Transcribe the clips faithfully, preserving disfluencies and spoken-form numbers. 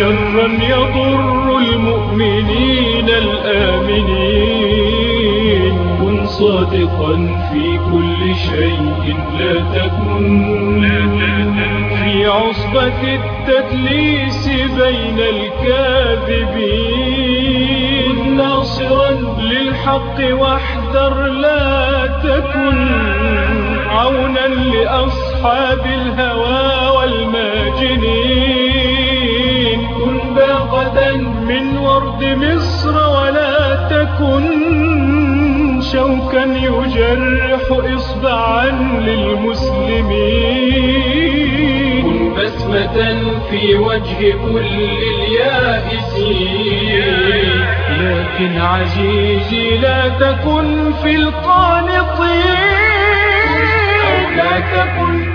شرا يضر المؤمنين الآمنين. كن صادقا في كل شيء، لا تكن في عصبة التدليس بين الكاذبين. ناصرا للحق واحذر، لا تكن عونا لأصحاب الهوى والماجنين. كن باغة من ورد مصر، ولا تكن شوكا يجرح إصبعا للمسلمين. كن بسمة في وجه كل اليائسين، لكن عزيزي لا تكن في القانطين. لا تكن.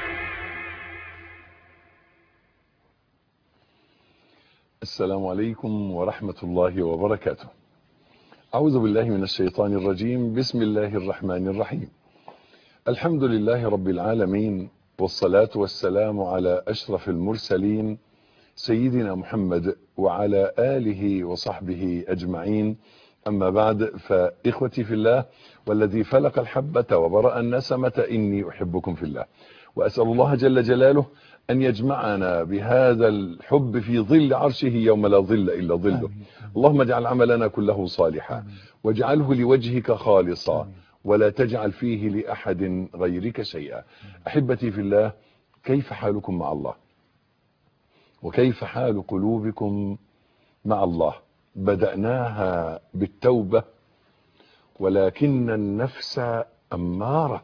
السلام عليكم ورحمة الله وبركاته. أعوذ بالله من الشيطان الرجيم. بسم الله الرحمن الرحيم. الحمد لله رب العالمين، والصلاة والسلام على أشرف المرسلين سيدنا محمد وعلى آله وصحبه أجمعين. أما بعد، فإخوتي في الله والذي فلق الحبة وبرأ النسمة، إني أحبكم في الله، وأسأل الله جل جلاله أن يجمعنا بهذا الحب في ظل عرشه يوم لا ظل إلا ظله. آمين. اللهم اجعل عملنا كله صالحا، واجعله لوجهك خالصا، آمين. ولا تجعل فيه لأحد غيرك شيئا. أحبتي في الله، كيف حالكم مع الله؟ وكيف حال قلوبكم مع الله؟ بدأناها بالتوبة، ولكن النفس أمارة.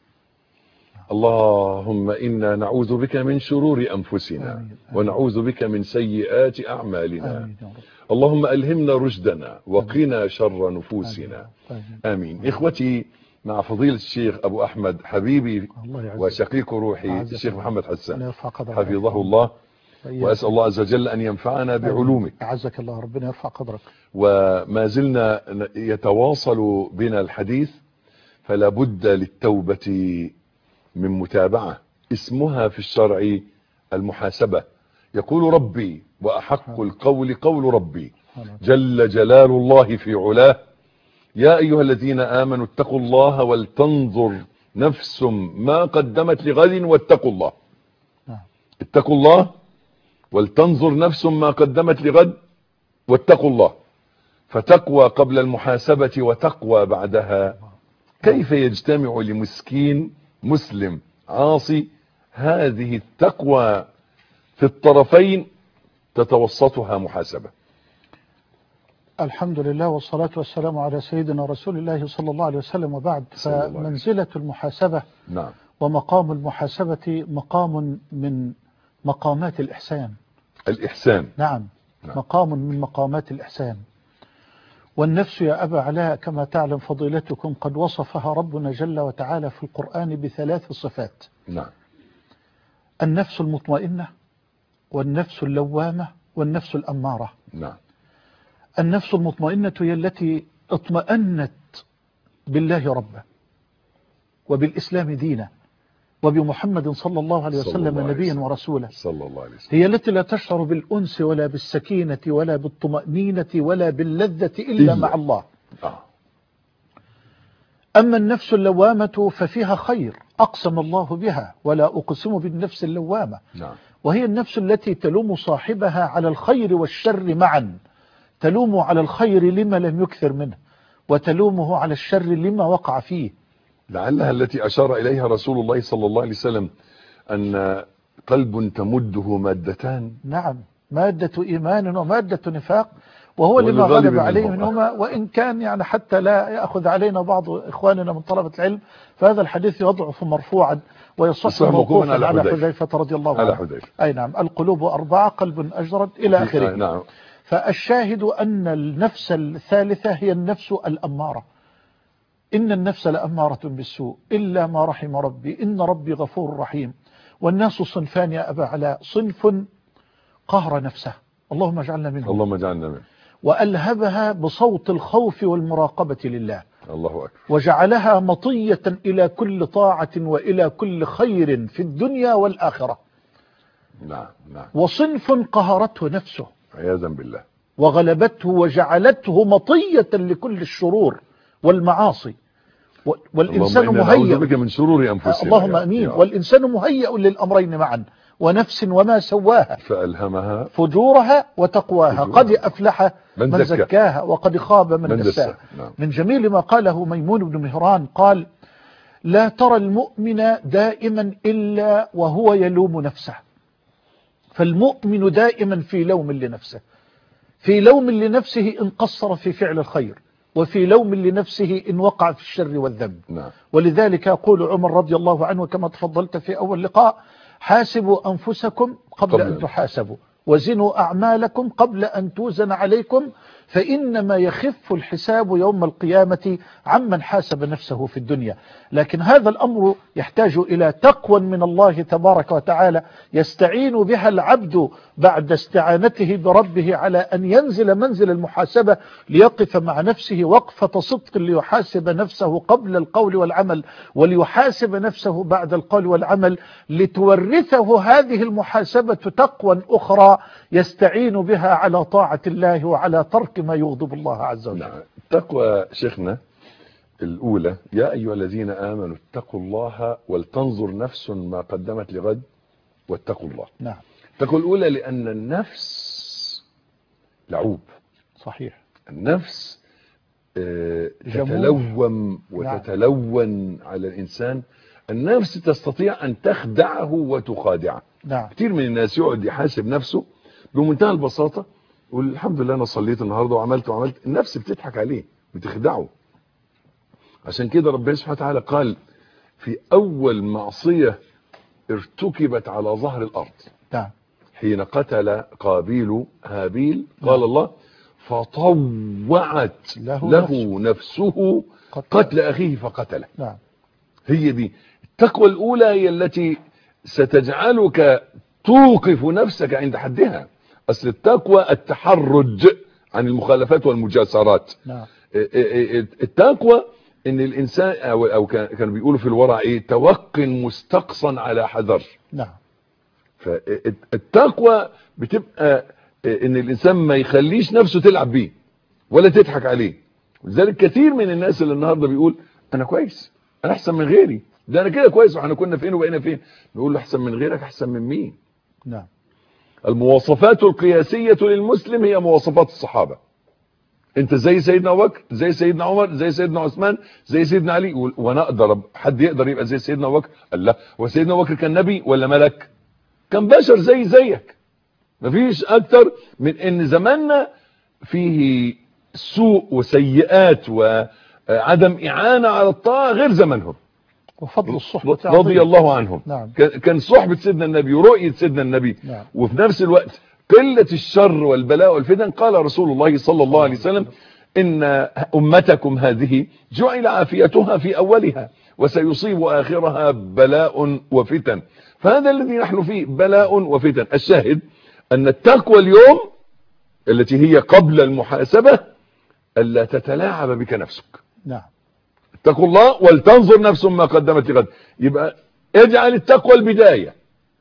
اللهم إنا نعوذ بك من شرور أنفسنا، آمين. ونعوذ بك من سيئات أعمالنا. آمين. اللهم ألهمنا رشدنا، وقنا شر نفوسنا. آمين. آمين. آمين. إخوتي، مع فضيلة الشيخ أبو أحمد حبيبي وشقيق روحي الشيخ محمد حسان حفظه الله، وأسأل الله عز وجل أن ينفعنا بعلومك. أعزك الله، ربنا يرفع قدرك. وما زلنا يتواصل بنا الحديث، فلا بد للتوبة من متابعة اسمها في الشرع المحاسبة. يقول ربي: وأحق القول قول ربي جل جلال الله في علاه: يا أيها الذين آمنوا اتقوا الله ولتنظر نفس ما قدمت لغد واتقوا الله. اتقوا الله ولتنظر نفس ما قدمت لغد واتقوا الله. فتقوى قبل المحاسبة وتقوى بعدها. كيف يجتمع لمسكين مسلم عاصي هذه التقوى في الطرفين تتوسطها محاسبة؟ الحمد لله، والصلاة والسلام على سيدنا رسول الله صلى الله عليه وسلم، وبعد. فمنزلة المحاسبة نعم ومقام المحاسبة مقام من مقامات الإحسان. الإحسان نعم. نعم مقام من مقامات الإحسان. والنفس يا أبا علاء كما تعلم فضيلتكم قد وصفها ربنا جل وتعالى في القرآن بثلاث صفات. نعم. النفس المطمئنة، والنفس اللوامة، والنفس الأمارة. نعم. النفس المطمئنة هي التي اطمأنت بالله ربا، وبالإسلام دينا، وبمحمد صلى الله عليه وسلم نبيا ورسولا. صلى الله عليه وسلم. هي التي لا تشعر بالأنس ولا بالسكينة ولا بالطمأنينة ولا باللذة إلا مع الله. آه. أما النفس اللوامة ففيها خير أقسم الله بها: ولا أقسم بالنفس اللوامة. نعم. وهي النفس التي تلوم صاحبها على الخير والشر معا، تلوم على الخير لما لم يكثر منه، وتلومه على الشر لما وقع فيه. لعلها التي أشار إليها رسول الله صلى الله عليه وسلم أن قلب تمده مادتان. نعم، مادة إيمان ومادة نفاق، وهو لما غلب عليه منهما. وإن كان يعني حتى لا يأخذ علينا بعض إخواننا من طلبة العلم، فهذا الحديث يضعف مرفوعا ويصح موقوفا على حذيفة رضي الله عنه. على حذيفة. أي نعم. القلوب أربعة: قلب أجرد إلى آخره. نعم. فالشاهد أن النفس الثالثة هي النفس الأمارة. إن النفس لأمارة بالسوء إلا ما رحم ربي، إن ربي غفور رحيم. والناس صنفان يا أبا علاء: صنف قهر نفسه، اللهم اجعلنا منه، اللهم اجعلنا منه، وألهبها بصوت الخوف والمراقبة لله، الله أكبر، وجعلها مطية إلى كل طاعة وإلى كل خير في الدنيا والآخرة. نعم نعم. وصنف قهرته نفسه عياذا بالله وغلبته وجعلته مطية لكل الشرور والمعاصي، والإنسان اللهم إنا نعوذ مهيئ بك من شرور أنفسنا. اللهم أمين. والإنسان مهيئ للأمرين معا، ونفس وما سواها فألهمها فجورها وتقواها، فجورها. قد أفلح من من زكاها. زكاها وقد خاب من, من دساها. دساها. نعم. من جميل ما قاله ميمون بن مهران قال: لا ترى المؤمن دائما إلا وهو يلوم نفسه، فالمؤمن دائما في لوم لنفسه، في لوم لنفسه إن قصر في فعل الخير، وفي لوم لنفسه إن وقع في الشر والذنب. نعم. ولذلك يقول عمر رضي الله عنه كما تفضلت في أول لقاء: حاسبوا أنفسكم قبل, قبل أن تحاسبوا، وزنوا أعمالكم قبل أن توزن عليكم، فإنما يخف الحساب يوم القيامة عمن حاسب نفسه في الدنيا. لكن هذا الأمر يحتاج إلى تقوى من الله تبارك وتعالى يستعين بها العبد بعد استعانته بربه على أن ينزل منزل المحاسبة، ليقف مع نفسه وقفة صدق ليحاسب نفسه قبل القول والعمل، وليحاسب نفسه بعد القول والعمل، لتورثه هذه المحاسبة تقوى أخرى يستعين بها على طاعة الله وعلى ترك ما يغضب الله عز وجل. نعم. تقوى شيخنا الأولى: يا أيها الذين آمنوا اتقوا الله ولتنظر نفس ما قدمت لغد واتقوا الله. نعم. التقوى الأولى لأن النفس لعوب. صحيح. النفس آه تتلوم وتتلون نعم. على الإنسان. النفس تستطيع أن تخدعه وتخادعه. نعم. كثير من الناس يقعد يحاسب نفسه بمنتهى البساطة، يقول الحمد لله أنا صليت النهاردة وعملت وعملت. النفس بتضحك عليه، بتخدعه. عشان كده ربنا سبحانه وتعالى قال في أول معصية ارتكبت على ظهر الأرض نعم. حين قتل قابيل هابيل، قال نعم. الله: فطوعت له, له نفسه قتل أخيه فقتله. نعم. هي دي التقوى الأولى، هي التي ستجعلك توقف نفسك عند حدها. أصل التقوى التحرج عن المخالفات والمجاسرات. نعم. التقوى ان الانسان او, أو كانوا بيقولوا في الورع ايه: توق مستقصا على حذر. نعم. فالتقوى بتبقى ان الانسان ما يخليش نفسه تلعب بيه ولا تضحك عليه. ولذلك كثير من الناس اللي النهارده بيقول انا كويس، انا احسن من غيري، ده انا كده كويس، واحنا كنا فين وبقينا فين. نقول له احسن من غيرك، احسن من مين؟ نعم. المواصفات القياسية للمسلم هي مواصفات الصحابة. انت زي سيدنا ابو بكر، زي سيدنا عمر، زي سيدنا عثمان، زي سيدنا علي. وانا اقدر حد يقدر يبقى زي سيدنا ابو بكر؟ قال لا. وسيدنا ابو بكر كان نبي ولا ملك؟ كان بشر زي زيك. مفيش اكتر من ان زماننا فيه سوء وسيئات وعدم اعانة على الطاعة غير زمانهم. وفضل الصحبة رضي الله عنهم. نعم. كان صحبة سيدنا النبي ورؤية سيدنا النبي. نعم. وفي نفس الوقت قلة الشر والبلاء والفتن. قال رسول الله صلى الله عليه وسلم: إن أمتكم هذه جعل عافيتها في أولها وسيصيب آخرها بلاء وفتن. فهذا الذي نحن فيه، بلاء وفتن. الشاهد أن التقوى اليوم التي هي قبل المحاسبة ألا تتلاعب بك نفسك. نعم. اتقوا الله ولتنظر نفس ما قدمت لغد. يبقى اجعل التقوى البداية.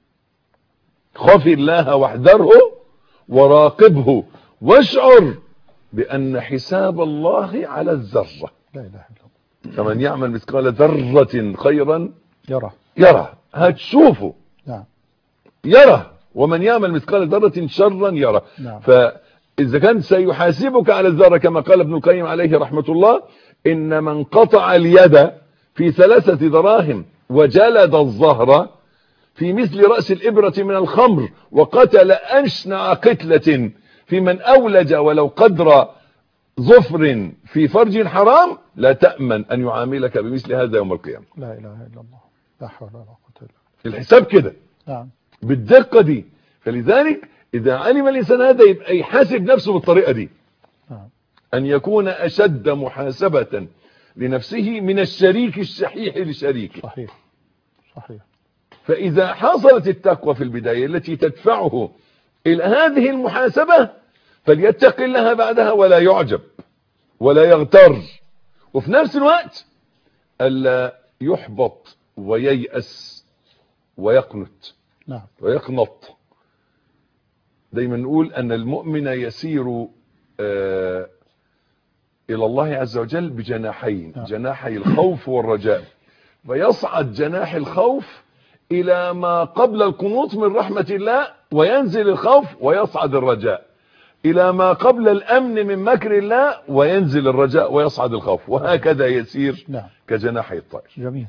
خاف الله واحذره وراقبه واشعر بأن حساب الله على الذرة. لا إله إلا الله. فمن يعمل مثقال ذرة خيرا يرى يرى هتشوفه. نعم. يرى. ومن يعمل مثقال ذرة شرا يرى. نعم. فإذا كان سيحاسبك على الذرة كما قال ابن القيم عليه رحمة الله: إن من قطع اليد في ثلاثة دراهم وجلد الظهر في مثل رأس الإبرة من الخمر وقتل أشنع قتلة في من أولج ولو قدر ظفر في فرج حرام، لا تأمن أن يعاملك بمثل هذا يوم القيامة. لا إله إلا الله. لا حول ولا قوة إلا بالله. الحساب كده. نعم. بالدقة دي. فلذلك إذا علم الإنسان هذا يبقى يحاسب نفسه بالطريقة دي. نعم. أن يكون أشد محاسبة لنفسه من الشريك الشحيح لشريكه. صحيح. صحيح. فإذا حصلت التقوى في البداية التي تدفعه إلى هذه المحاسبة فليتق الله بعدها ولا يعجب ولا يغتر، وفي نفس الوقت ألا يحبط وييأس ويقنط. نعم. ويقنط دايما نقول أن المؤمن يسير آه إلى الله عز وجل بجناحين، جناحي الخوف والرجاء، فيصعد جناح الخوف إلى ما قبل القنوط من رحمة الله، وينزل الخوف، ويصعد الرجاء إلى ما قبل الأمن من مكر الله، وينزل الرجاء ويصعد الخوف، وهكذا يسير كجناحي الطائر. جميل.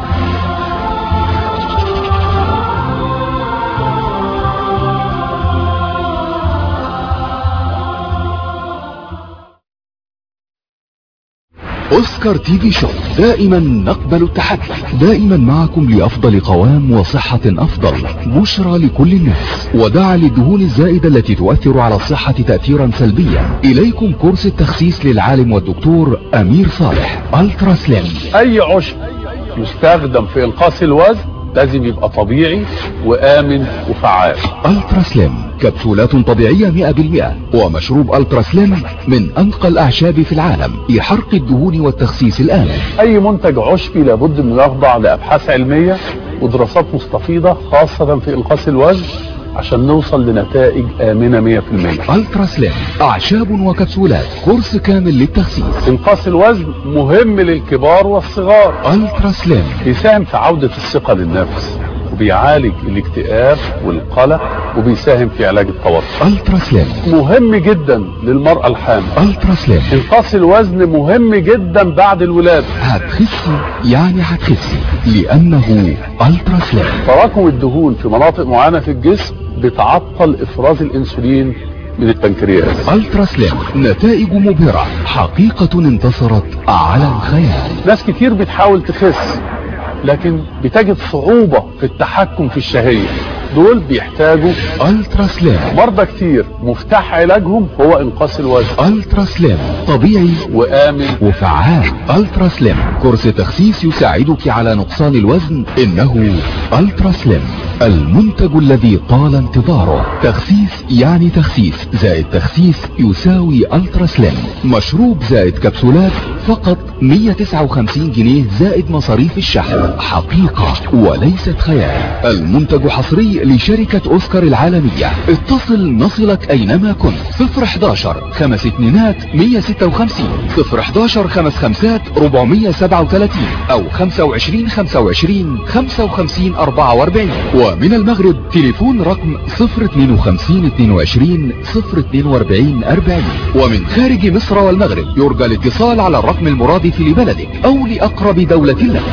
أوسكار تي في شو، دائما نقبل التحدي، دائما معكم لأفضل قوام وصحة أفضل. بشرى لكل الناس، ودع للدهون الزائدة التي تؤثر على الصحة تأثيرا سلبيا. إليكم كورس التخسيس للعالم والدكتور أمير صالح. ألترا سليم. أي عشب يستخدم في إنقاص الوزن لازم يبقى طبيعي وآمن وفعال. ألترا سليم كبسولات طبيعية مئة بالمئة، ومشروب ألترا سليم من أنقى الأعشاب في العالم لحرق الدهون والتخسيس الآمن. أي منتج عشبي لابد أن يخضع لأبحاث علمية ودراسات مستفيضة، خاصة في إنقاص الوزن، عشان نوصل لنتائج آمنة مئة بالمئة. ألترا سليم أعشاب وكبسولات، كورس كامل للتخسيس. إنقاص الوزن مهم للكبار والصغار. ألترا سليم بيساهم في عودة الثقة للنفس، وبيعالج الاكتئاب والقلق، وبيساهم في علاج التوتر. ألترا سليم مهم جدا للمرأة الحامل. ألترا سليم إنقاص الوزن مهم جدا بعد الولادة. هتخسي يعني هتخسي لأنه ألترا سليم. تراكم الدهون في مناطق معينة في الجسم بتعطل إفراز الأنسولين من البنكرياس. ألترا سليم نتائج مبهرة، حقيقة انتصرت على الخيال. ناس كتير بتحاول تخس لكن بتجد صعوبة في التحكم في الشهية، دول بيحتاجوا ألترا سليم. مرضى كتير مفتاح علاجهم هو إنقاص الوزن. ألترا سليم طبيعي وآمن وفعال. ألترا سليم كورس تخسيس يساعدك على نقصان الوزن. إنه ألترا سليم المنتج الذي طال انتظاره. تخسيس يعني تخسيس زائد تخسيس يساوي ألترا سليم. مشروب زائد كبسولات فقط مئة وتسعة وخمسين جنيه زائد مصاريف الشحن. حقيقة وليست خيال. المنتج حصري لشركة أوسكار العالمية. اتصل نصلك أينما كنت. صفر حداشر خمس اتنينات مئة ستة وخمسين، صفر حداشر خمس خمسات أربعمئة سبعة وثلاثين، أو خمسة وعشرين خمسة وعشرين خمسة وخمسين أربعة وأربعين. ومن المغرب تليفون رقم صفر اتنين وخمسين اتنين وعشرين صفر اتنين وأربعين أربعين. ومن خارج مصر والمغرب يرجى الاتصال على الرقم المرادف لبلدك أو لأقرب دولة لك.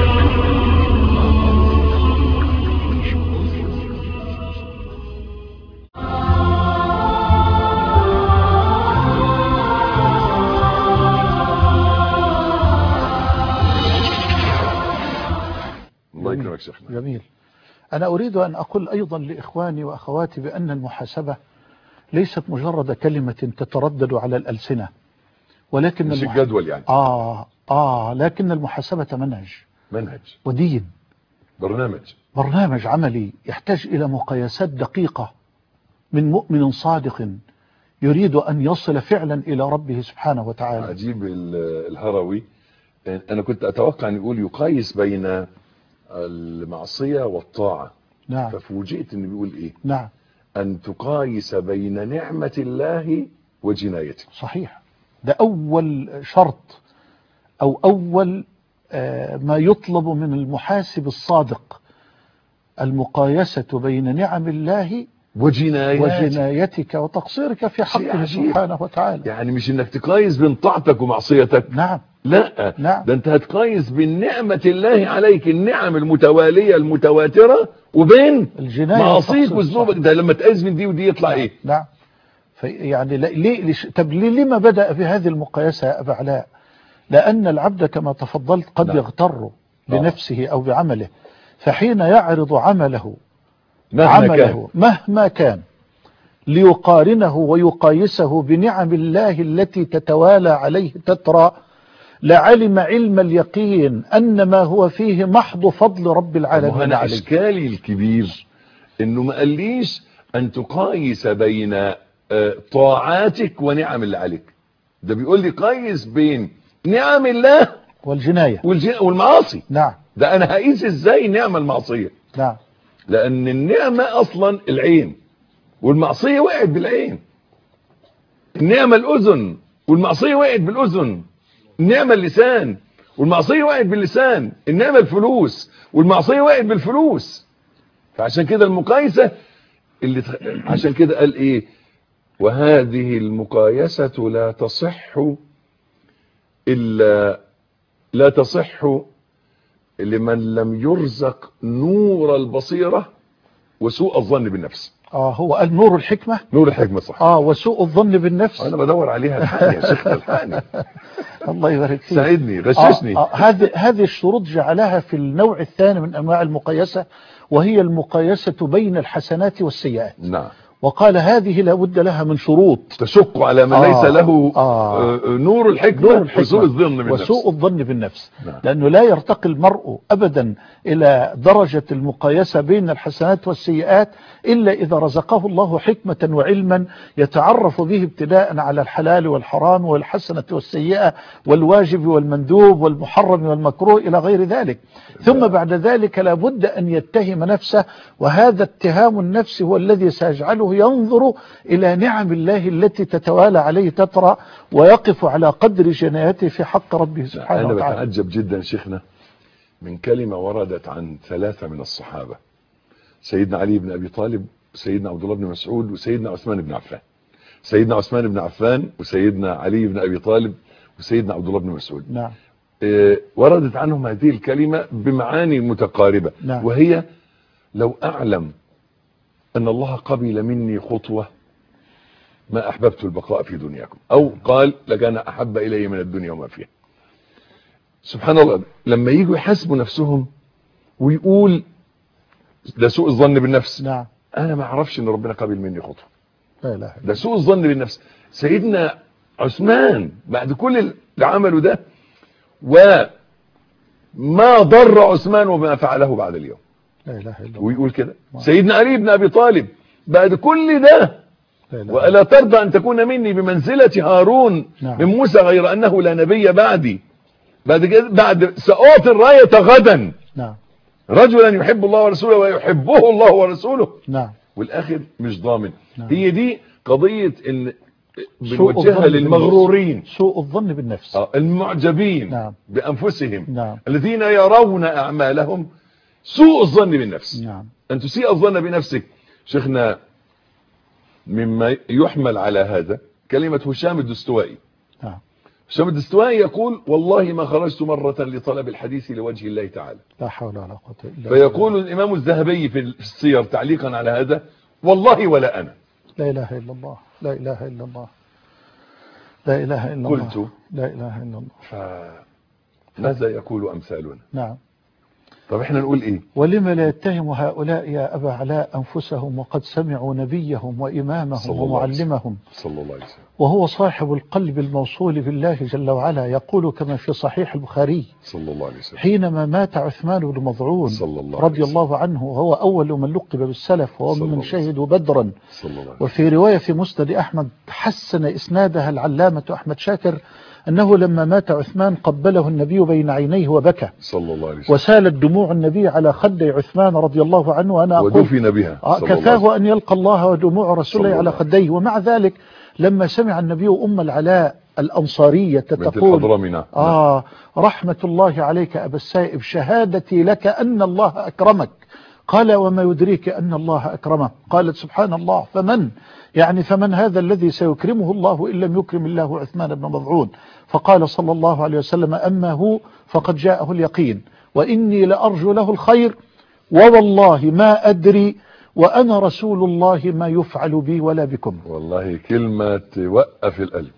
جميل. أنا أريد أن أقول أيضا لإخواني وأخواتي بأن المحاسبة ليست مجرد كلمة تتردد على الألسنة، ولكن مش المح... الجدول يعني. آه آه لكن المحاسبة منهج منهج ودين، برنامج برنامج عملي يحتاج إلى مقايسات دقيقة من مؤمن صادق يريد أن يصل فعلا إلى ربه سبحانه وتعالى. عجيب الهروي، أنا كنت أتوقع أن يقول يقايس بين المعصية والطاعة. نعم. ففوجئت أنه بيقول إيه؟ نعم. أن تقايس بين نعمة الله وجنايته. صحيح، ده أول شرط أو أول آه ما يطلب من المحاسب الصادق، المقايسة بين نعم الله وجناياتك, وجنايتك وتقصيرك في حقه سبحانه وتعالى. يعني مش انك تقايس بين طاعتك ومعصيتك. نعم. لا. نعم. ده انت هتقايس بين نعمة الله عليك، النعم المتوالية المتواترة، وبين معصيك وذنوبك. ده لما تقيس من دي ودي يطلع نعم. ايه؟ نعم. يعني ليه طب لما بدأ بهذه المقايسة يا أبا علاء؟ لأن العبد كما تفضلت قد نعم. يغتر بنفسه أو بعمله، فحين يعرض عمله مهما عمله كان. مهما كان ليقارنه ويقايسه بنعم الله التي تتوالى عليه تترى، لعلم علم اليقين أن ما هو فيه محض فضل رب العالمين. أنا إشكالي الكبير إنه ما قاليش أن تقايس بين طاعاتك ونعم الله عليك، ده بيقول لي قايس بين نعم الله والجناية والمعاصي. نعم. ده أنا هقيس إزاي نعم المعصية؟ نعم. لأن النعمة أصلا العين، والمعصية وقعت بالعين. النعمة الأذن والمعصية وقعت بالأذن. النعمة اللسان والمعصية وقعت باللسان. النعمة الفلوس والمعصية وقعت بالفلوس. فعشان كده المقايسة اللي تخ... عشان كده قال ايه؟ وهذه المقايسة لا تصح إلا لا تصح لمن لم يرزق نور البصيرة وسوء الظن بالنفس. اه هو قال نور الحكمة. نور الحكمة صح. اه وسوء الظن بالنفس. انا بدور عليها الحقني يا شيخ الحقني. الله يبارك فيك. ساعدني غششني. آه آه هذه هذه الشروط جعلها في النوع الثاني من انواع المقايسة، وهي المقايسة بين الحسنات والسيئات. نعم. وقال هذه لا بد لها من شروط تشق على من آه ليس له آه آه نور الحكمة, نور الحكمة وسوء الظن بالنفس. وسوء الظن بالنفس. نعم. لأنه لا يرتقي المرء أبدا إلى درجة المقايسة بين الحسنات والسيئات إلا إذا رزقه الله حكمة وعلما يتعرف به ابتداء على الحلال والحرام والحسنة والسيئة والواجب والمندوب والمحرم والمكروه إلى غير ذلك. ثم بعد ذلك لا بد أن يتهم نفسه، وهذا اتهام النفس هو الذي سيجعله ينظر إلى نعم الله التي تتوالى عليه تترى، ويقف على قدر جنايته في حق ربه سبحانه أنا وتعالى. بتعجب جدا شيخنا من كلمة وردت عن ثلاثة من الصحابة: سيدنا علي بن أبي طالب، سيدنا عبد الله بن مسعود، وسيدنا عثمان بن عفان. سيدنا عثمان بن عفان وسيدنا علي بن أبي طالب وسيدنا عبد الله بن مسعود. نعم. اه وردت عنهم هذه الكلمة بمعاني متقاربة. نعم. وهي: لو أعلم أن الله قبل مني خطوة ما أحببت البقاء في دنياكم، أو قال: لكان أحب إلي من الدنيا وما فيها. سبحان الله، لما يجوا يحاسبوا نفسهم ويقول ده سوء الظن بالنفس. نعم. أنا ما أعرفش إن ربنا قبل مني خطوة. لا لا ده سوء الظن بالنفس. سيدنا عثمان بعد كل اللي عمله ده وما ضر عثمان وما فعله بعد اليوم. لا إله إلا الله. ويقول كده. سيدنا علي بن أبي طالب بعد كل ده: لا وألا ترضى أن تكون مني بمنزلة هارون نعم. من موسى غير أنه لا نبي بعدي، بعد كده بعد سأعطي الراية غدا نعم. رجلا يحب الله ورسوله ويحبه الله ورسوله. نعم. والآخر مش ضامن. نعم. هي دي قضية إن سوء بنوجهها الظن للمغرورين، بالنفس. سوء الظن بالنفس. آه، المعجبين نعم. بأنفسهم. نعم. الذين يرون أعمالهم سوء الظن بالنفس. نعم. أن تسيء الظن بنفسك. شيخنا مما يحمل على هذا كلمة هشام الدستوائي. نعم. هشام الدستوائي يقول: والله ما خرجت مرة لطلب الحديث لوجه الله تعالى. لا حول ولا قوة إلا بالله. فيقول الإمام الذهبي في السير تعليقا على هذا: والله ولا أنا. لا إله إلا الله. لا إله إلا الله. لا إله إلا الله. قلت: لا إله إلا الله. فماذا يقول أمثالنا؟ نعم. طب احنا نقول ايه؟ ولما لا يتهم هؤلاء يا أبا علاء أنفسهم وقد سمعوا نبيهم وإمامهم ومعلمهم صلى الله عليه وسلم، وهو صاحب القلب الموصول بالله جل وعلا، يقول كما في صحيح البخاري: صلى الله عليه وسلم: حينما مات عثمان بن مظعون رضي الله عنه، وهو أول من لقب بالسلف وهو من شهدوا بدرا. وفي رواية في مسند أحمد حسن إسنادها العلامة أحمد شاكر أنه لما مات عثمان قبله النبي بين عينيه وبكى صلى الله عليه وسلم، وسالت دموع النبي على خدي عثمان رضي الله عنه. وأنا أقول ودفن بها كفاه أن يلقى الله ودموع رسوله على خديه. ومع ذلك لما سمع النبي أم العلاء الأنصارية تقول: آه رحمة الله عليك أبا السائب، شهادتي لك أن الله أكرمك. قال: وما يدريك أن الله أكرمه؟ قالت: سبحان الله، فمن يعني فمن هذا الذي سيكرمه الله إن لم يكرم الله عثمان بن مظعون؟ فقال صلى الله عليه وسلم: أما هو فقد جاءه اليقين، وإني لأرجو له الخير، ووالله ما أدري وأنا رسول الله ما يفعل بي ولا بكم. والله كلمة توقف القلب،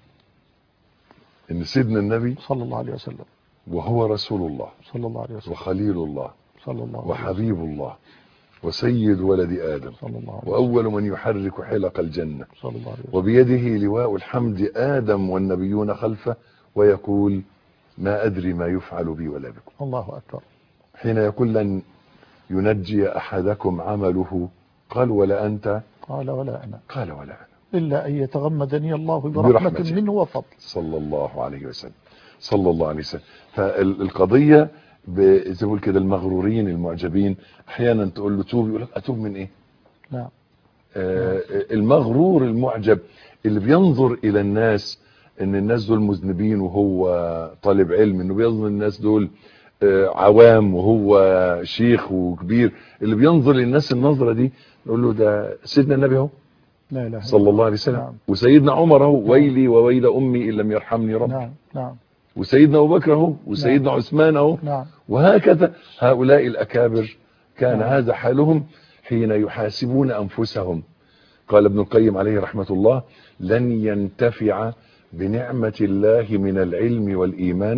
إن سيدنا النبي صلى الله عليه وسلم وهو رسول الله صلى الله عليه وسلم وخليل الله صلى الله عليه وحبيب الله وسيد ولد آدم صلى الله عليه وأول من يحرك حلق الجنة صلى الله عليه وسلم، وبيده لواء الحمد آدم والنبيون خلفه، ويقول: ما أدري ما يفعل بي ولا بكم. الله أكبر. حين يقول: لن ينجي أحدكم عمله، قال: ولا أنت؟ قال: ولا أنا. قال: ولا أنا، إلا أن يتغمدني الله برحمة منه وفضل. صلى الله عليه وسلم صلى الله عليه وسلم. فالقضية زي ما بقول كده، المغرورين المعجبين احيانا تقول له توب، يقول لك: اتوب من ايه؟ نعم. آه المغرور المعجب اللي بينظر الى الناس ان الناس دول مذنبين وهو طالب علم، انه بينظر الناس دول آه عوام وهو شيخ وكبير، اللي بينظر للناس النظرة دي نقول له ده سيدنا النبي اهو لا لا صلى الله عليه وسلم. نعم. وسيدنا عمر اهو ويلي وويل امي ان لم يرحمني ربي. نعم نعم. وسيدنا ابو بكر اهو وسيدنا نعم. عثمان اهو نعم. وهكذا هؤلاء الاكابر كان نعم. هذا حالهم حين يحاسبون انفسهم. قال ابن القيم عليه رحمة الله: لن ينتفع بنعمة الله من العلم والإيمان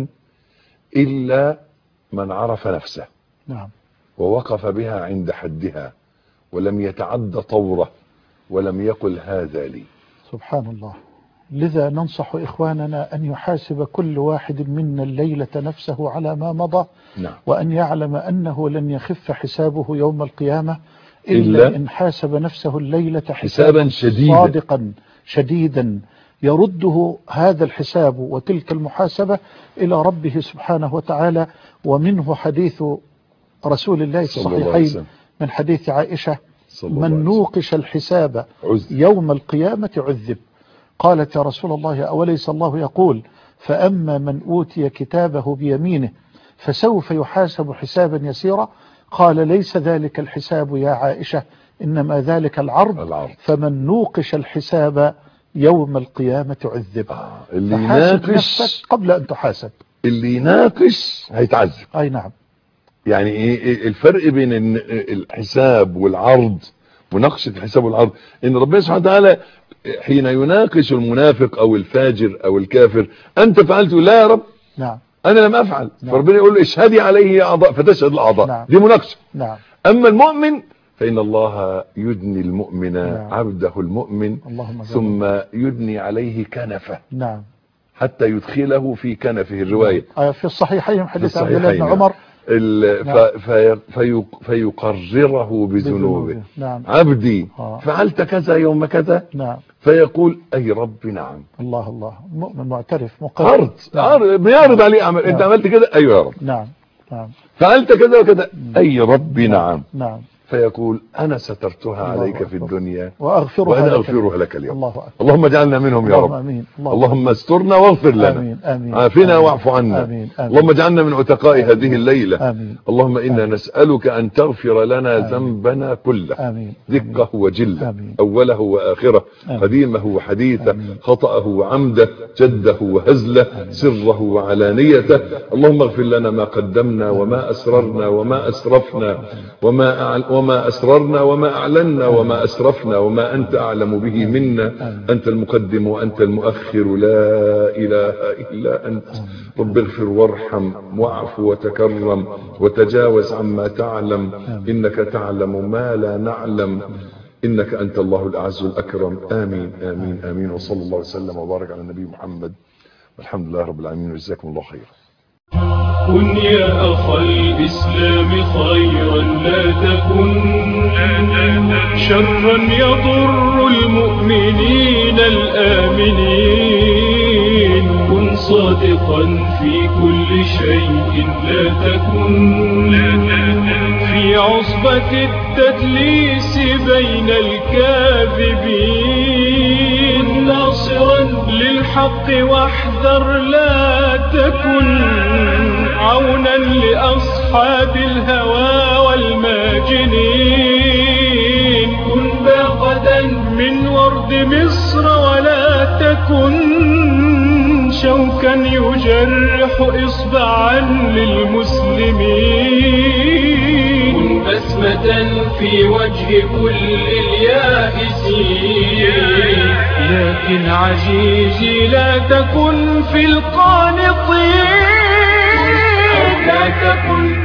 إلا من عرف نفسه. نعم. ووقف بها عند حدها ولم يتعد طوره ولم يقل هذا لي. سبحان الله. لذا ننصح إخواننا أن يحاسب كل واحد منا الليلة نفسه على ما مضى. نعم. وأن يعلم أنه لن يخف حسابه يوم القيامة إلا, إلا إن حاسب نفسه الليلة حسابا شديدا صادقا شديدا يرده هذا الحساب وتلك المحاسبة إلى ربه سبحانه وتعالى. ومنه حديث رسول الله في الصحيحين من حديث عائشة: من نوقش الحساب يوم القيامة عذب. قالت: يا رسول الله أوليس الله يقول: فأما من أوتي كتابه بيمينه فسوف يحاسب حسابا يسيرا؟ قال: ليس ذلك الحساب يا عائشة، إنما ذلك العرض, العرض. فمن نوقش الحساب يوم القيامة عذب. آه. اللي يناقش قبل أن تحاسب، اللي يناقش هيتعذب. أي نعم. يعني ايه الفرق بين الحساب والعرض؟ مناقشة الحساب والعرض ان ربنا سبحانه وتعالى حين يناقش المنافق او الفاجر او الكافر: انت فعلت؟ لا يا رب، نعم انا لم افعل. نعم. فربنا يقول له: اشهدي عليه يا اعضاء، فتشهد الاعضاء. نعم. دي مناقشه. نعم. اما المؤمن فان الله يدني المؤمن نعم. عبده المؤمن ثم يدني عليه كنفه. نعم. حتى يدخله في كنفه. الروايه نعم. في الصحيحين حديث عبد الله بن عمر: نعم. في في فيقرره بذنوبه. نعم. عبدي آه. فعلت كذا يوم كذا. نعم. فيقول: اي رب نعم. الله الله. مؤمن معترف مقرر. عرض. عرض بيعرض عليه عمل. نعم. انت عملت كده؟ ايوه يا رب. نعم نعم. فعلت كذا وكذا. اي رب نعم. نعم. فيقول: انا سترتها عليك في الدنيا واغفرها وانا اغفرها لك اليوم. الله أكبر. اللهم اجعلنا منهم يا رب. آمين. اللهم استرنا واغفر لنا. آمين. آمين. عافنا واعف عنا. آمين. آمين. اللهم اجعلنا من عتقاء هذه الليلة. آمين. اللهم إنا آمين. نسألك أن تغفر لنا ذنبنا كله، آمين. دقه وجله، آمين. أوله وآخره، آمين. قديمه وحديثه، آمين. خطأه وعمده، جده وهزله، آمين. سره وعلانيته. اللهم اغفر لنا ما قدمنا وما أسررنا وما أسرفنا وما أعل... وما أسررنا وما أعلنا وما أسرفنا وما أنت أعلم به منا. أنت المقدم وأنت المؤخر، لا إله إلا أنت. رب اغفر وارحم واعف وتكرم وتجاوز عما تعلم، إنك تعلم ما لا نعلم، إنك أنت الله الأعز الأكرم. آمين آمين آمين. وصلى الله وسلم وبارك على النبي محمد، والحمد لله رب العالمين، وجزاكم الله خيرا. كن يا أخ الإسلام خيرا، لا تكن شرا يضر المؤمنين الآمنين. كن صادقا في كل شيء، لا تكن في عصبة التدليس بين الكاذبين. ناصرا للحق واحذر، لا تكن عونا لأصحاب الهوى والماجنين. كن باقدا من ورد مصر، ولا تكن شوكا يجرح إصبعا للمسلمين. كن بسمة في وجه كل اليائسين، لكن عزيزي لا تكن في القانطين. لا تكن